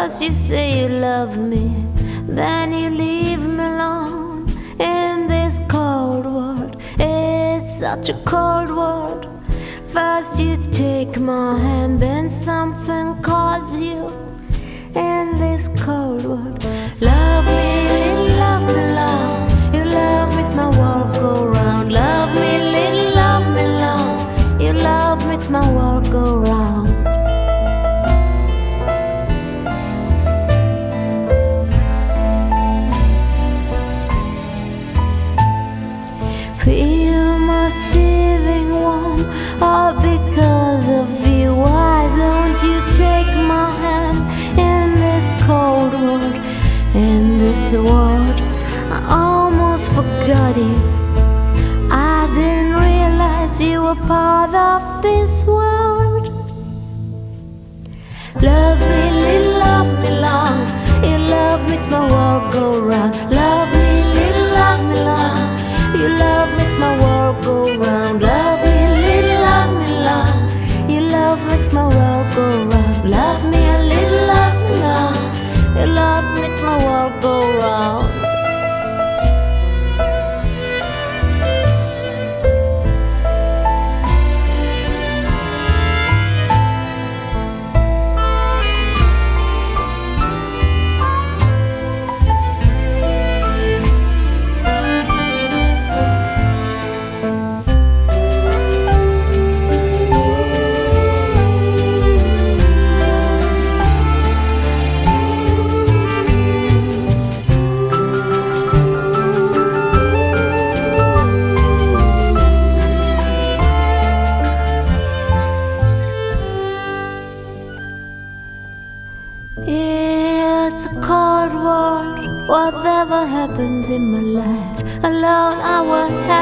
First you say you love me, then you leave me alone in this cold world. It's such a cold world. First you take my hand, then something calls you in this cold world. Love me, love me long. You love makes my world go round. Love me, little love me long. Your love makes my world go round. Feel my seething warm, all because of you. Why don't you take my hand in this cold world, in this world? I almost forgot it. I didn't realize you were part of this world. Love me, little love me long. Your love makes my world go round. Love me, little love me long. Your love makes my world go round. Love me, little love me long. Your love makes my world go round. Love me a little, love me long. Your love makes my world go round. It's a cold world. Whatever happens in my life, alone I won't have